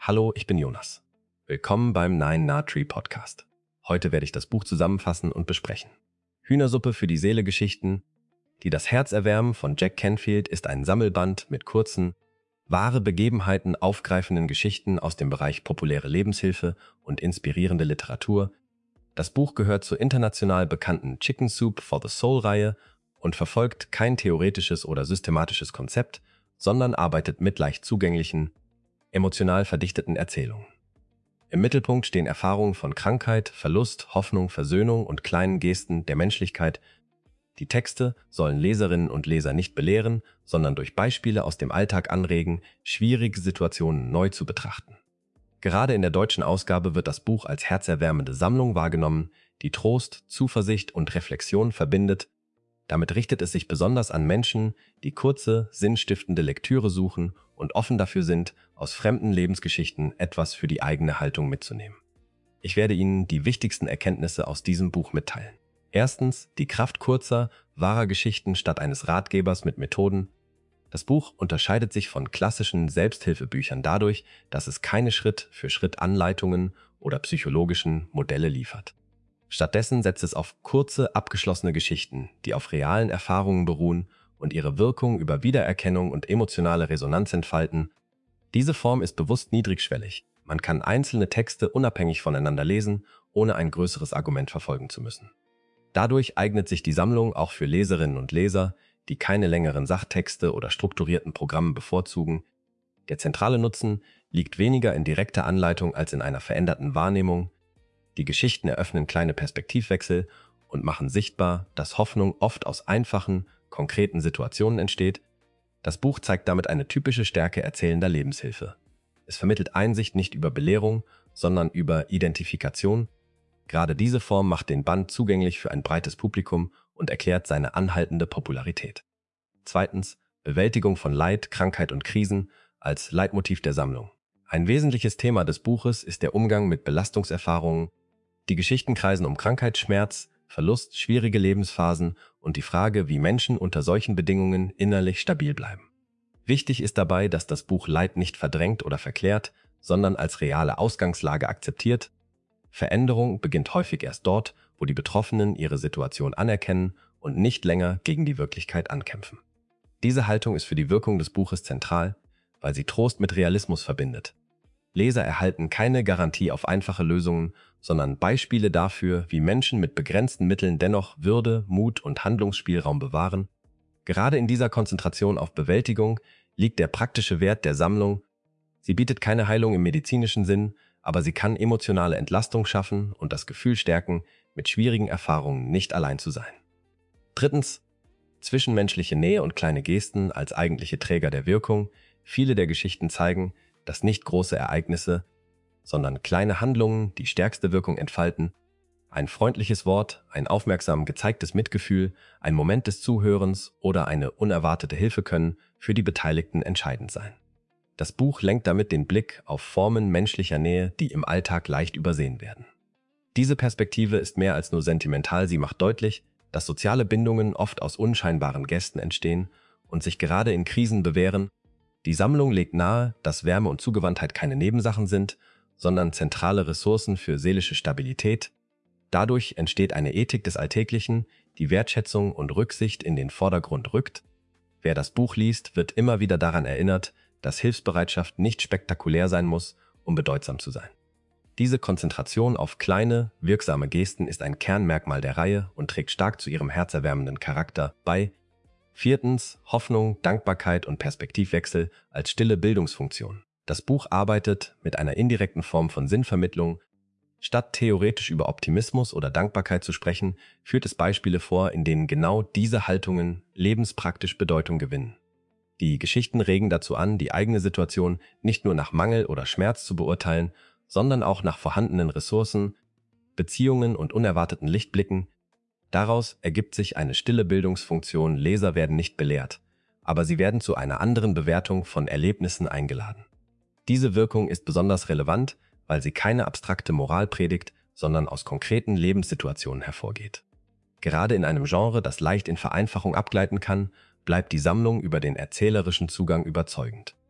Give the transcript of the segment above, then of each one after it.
Hallo, ich bin Jonas. Willkommen beim Nine Na Tree Podcast. Heute werde ich das Buch zusammenfassen und besprechen. Hühnersuppe für die Seele Geschichten, die das Herz erwärmen von Jack Canfield ist ein Sammelband mit kurzen, wahre Begebenheiten aufgreifenden Geschichten aus dem Bereich populäre Lebenshilfe und inspirierende Literatur. Das Buch gehört zur international bekannten Chicken Soup for the Soul-Reihe und verfolgt kein theoretisches oder systematisches Konzept, sondern arbeitet mit leicht zugänglichen, emotional verdichteten Erzählungen. Im Mittelpunkt stehen Erfahrungen von Krankheit, Verlust, Hoffnung, Versöhnung und kleinen Gesten der Menschlichkeit. Die Texte sollen Leserinnen und Leser nicht belehren, sondern durch Beispiele aus dem Alltag anregen, schwierige Situationen neu zu betrachten. Gerade in der deutschen Ausgabe wird das Buch als herzerwärmende Sammlung wahrgenommen, die Trost, Zuversicht und Reflexion verbindet. Damit richtet es sich besonders an Menschen, die kurze, sinnstiftende Lektüre suchen und offen dafür sind, aus fremden Lebensgeschichten etwas für die eigene Haltung mitzunehmen. Ich werde Ihnen die wichtigsten Erkenntnisse aus diesem Buch mitteilen. Erstens, die Kraft kurzer, wahrer Geschichten statt eines Ratgebers mit Methoden. Das Buch unterscheidet sich von klassischen Selbsthilfebüchern dadurch, dass es keine Schritt-für-Schritt-Anleitungen oder psychologischen Modelle liefert. Stattdessen setzt es auf kurze, abgeschlossene Geschichten, die auf realen Erfahrungen beruhen und ihre Wirkung über Wiedererkennung und emotionale Resonanz entfalten. Diese Form ist bewusst niedrigschwellig. Man kann einzelne Texte unabhängig voneinander lesen, ohne ein größeres Argument verfolgen zu müssen. Dadurch eignet sich die Sammlung auch für Leserinnen und Leser, die keine längeren Sachtexte oder strukturierten Programme bevorzugen. Der zentrale Nutzen liegt weniger in direkter Anleitung als in einer veränderten Wahrnehmung. Die Geschichten eröffnen kleine Perspektivwechsel und machen sichtbar, dass Hoffnung oft aus einfachen, konkreten Situationen entsteht. Das Buch zeigt damit eine typische Stärke erzählender Lebenshilfe. Es vermittelt Einsicht nicht über Belehrung, sondern über Identifikation. Gerade diese Form macht den Band zugänglich für ein breites Publikum und erklärt seine anhaltende Popularität. Zweitens, Bewältigung von Leid, Krankheit und Krisen als Leitmotiv der Sammlung. Ein wesentliches Thema des Buches ist der Umgang mit Belastungserfahrungen. Die Geschichten kreisen um Krankheit, Schmerz, Verlust, schwierige Lebensphasen und die Frage, wie Menschen unter solchen Bedingungen innerlich stabil bleiben. Wichtig ist dabei, dass das Buch Leid nicht verdrängt oder verklärt, sondern als reale Ausgangslage akzeptiert. Veränderung beginnt häufig erst dort, wo die Betroffenen ihre Situation anerkennen und nicht länger gegen die Wirklichkeit ankämpfen. Diese Haltung ist für die Wirkung des Buches zentral, weil sie Trost mit Realismus verbindet. Leser erhalten keine Garantie auf einfache Lösungen, sondern Beispiele dafür, wie Menschen mit begrenzten Mitteln dennoch Würde, Mut und Handlungsspielraum bewahren. Gerade in dieser Konzentration auf Bewältigung liegt der praktische Wert der Sammlung. Sie bietet keine Heilung im medizinischen Sinn, aber sie kann emotionale Entlastung schaffen und das Gefühl stärken, mit schwierigen Erfahrungen nicht allein zu sein. Drittens, zwischenmenschliche Nähe und kleine Gesten als eigentliche Träger der Wirkung. Viele der Geschichten zeigen, dass nicht große Ereignisse, sondern kleine Handlungen die stärkste Wirkung entfalten. Ein freundliches Wort, ein aufmerksam gezeigtes Mitgefühl, ein Moment des Zuhörens oder eine unerwartete Hilfe können für die Beteiligten entscheidend sein. Das Buch lenkt damit den Blick auf Formen menschlicher Nähe, die im Alltag leicht übersehen werden. Diese Perspektive ist mehr als nur sentimental, sie macht deutlich, dass soziale Bindungen oft aus unscheinbaren Gesten entstehen und sich gerade in Krisen bewähren. Die Sammlung legt nahe, dass Wärme und Zugewandtheit keine Nebensachen sind, sondern zentrale Ressourcen für seelische Stabilität. Dadurch entsteht eine Ethik des Alltäglichen, die Wertschätzung und Rücksicht in den Vordergrund rückt. Wer das Buch liest, wird immer wieder daran erinnert, dass Hilfsbereitschaft nicht spektakulär sein muss, um bedeutsam zu sein. Diese Konzentration auf kleine, wirksame Gesten ist ein Kernmerkmal der Reihe und trägt stark zu ihrem herzerwärmenden Charakter bei. Viertens, Hoffnung, Dankbarkeit und Perspektivwechsel als stille Bildungsfunktion. Das Buch arbeitet mit einer indirekten Form von Sinnvermittlung. Statt theoretisch über Optimismus oder Dankbarkeit zu sprechen, führt es Beispiele vor, in denen genau diese Haltungen lebenspraktisch Bedeutung gewinnen. Die Geschichten regen dazu an, die eigene Situation nicht nur nach Mangel oder Schmerz zu beurteilen, sondern auch nach vorhandenen Ressourcen, Beziehungen und unerwarteten Lichtblicken. Daraus ergibt sich eine stille Bildungsfunktion, Leser werden nicht belehrt, aber sie werden zu einer anderen Bewertung von Erlebnissen eingeladen. Diese Wirkung ist besonders relevant, weil sie keine abstrakte Moral predigt, sondern aus konkreten Lebenssituationen hervorgeht. Gerade in einem Genre, das leicht in Vereinfachung abgleiten kann, bleibt die Sammlung über den erzählerischen Zugang überzeugend.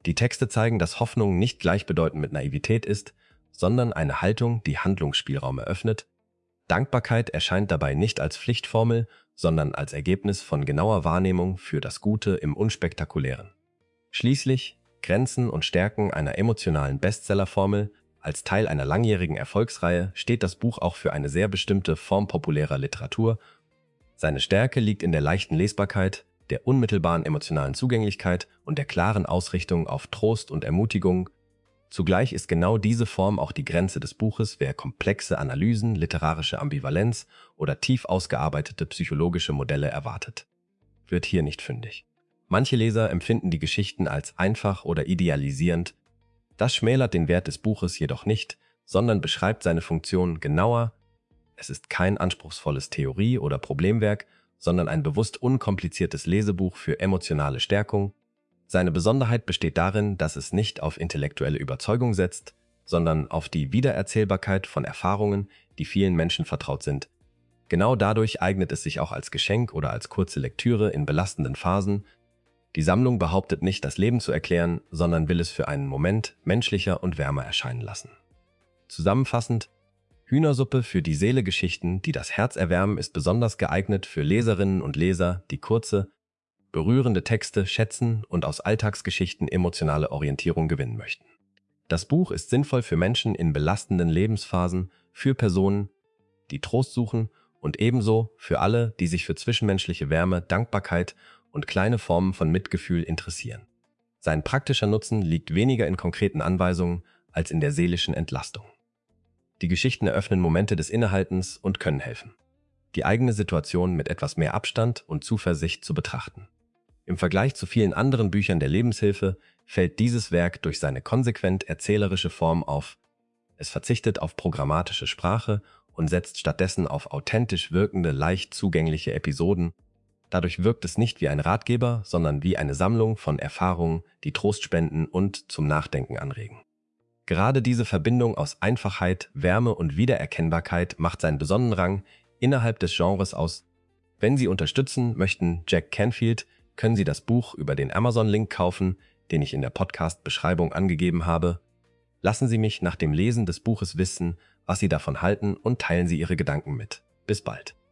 Die Texte zeigen, dass Hoffnung nicht gleichbedeutend mit Naivität ist, sondern eine Haltung, die Handlungsspielraum eröffnet. Dankbarkeit erscheint dabei nicht als Pflichtformel, sondern als Ergebnis von genauer Wahrnehmung für das Gute im Unspektakulären. Schließlich Grenzen und Stärken einer emotionalen Bestsellerformel. Als Teil einer langjährigen Erfolgsreihe steht das Buch auch für eine sehr bestimmte Form populärer Literatur. Seine Stärke liegt in der leichten Lesbarkeit, der unmittelbaren emotionalen Zugänglichkeit und der klaren Ausrichtung auf Trost und Ermutigung. Zugleich ist genau diese Form auch die Grenze des Buches, wer komplexe Analysen, literarische Ambivalenz oder tief ausgearbeitete psychologische Modelle erwartet, wird hier nicht fündig. Manche Leser empfinden die Geschichten als einfach oder idealisierend. Das schmälert den Wert des Buches jedoch nicht, sondern beschreibt seine Funktion genauer. Es ist kein anspruchsvolles Theorie- oder Problemwerk, sondern ein bewusst unkompliziertes Lesebuch für emotionale Stärkung. Seine Besonderheit besteht darin, dass es nicht auf intellektuelle Überzeugung setzt, sondern auf die Wiedererzählbarkeit von Erfahrungen, die vielen Menschen vertraut sind. Genau dadurch eignet es sich auch als Geschenk oder als kurze Lektüre in belastenden Phasen. Die Sammlung behauptet nicht, das Leben zu erklären, sondern will es für einen Moment menschlicher und wärmer erscheinen lassen. Zusammenfassend: Hühnersuppe für die Seele Geschichten, die das Herz erwärmen, ist besonders geeignet für Leserinnen und Leser, die kurze, berührende Texte schätzen und aus Alltagsgeschichten emotionale Orientierung gewinnen möchten. Das Buch ist sinnvoll für Menschen in belastenden Lebensphasen, für Personen, die Trost suchen und ebenso für alle, die sich für zwischenmenschliche Wärme, Dankbarkeit und kleine Formen von Mitgefühl interessieren. Sein praktischer Nutzen liegt weniger in konkreten Anweisungen als in der seelischen Entlastung. Die Geschichten eröffnen Momente des Innehaltens und können helfen, die eigene Situation mit etwas mehr Abstand und Zuversicht zu betrachten. Im Vergleich zu vielen anderen Büchern der Lebenshilfe fällt dieses Werk durch seine konsequent erzählerische Form auf. Es verzichtet auf programmatische Sprache und setzt stattdessen auf authentisch wirkende, leicht zugängliche Episoden. Dadurch wirkt es nicht wie ein Ratgeber, sondern wie eine Sammlung von Erfahrungen, die Trost spenden und zum Nachdenken anregen. Gerade diese Verbindung aus Einfachheit, Wärme und Wiedererkennbarkeit macht seinen besonderen Rang innerhalb des Genres aus. Wenn Sie unterstützen möchten Jack Canfield, können Sie das Buch über den Amazon-Link kaufen, den ich in der Podcast-Beschreibung angegeben habe. Lassen Sie mich nach dem Lesen des Buches wissen, was Sie davon halten, und teilen Sie Ihre Gedanken mit. Bis bald.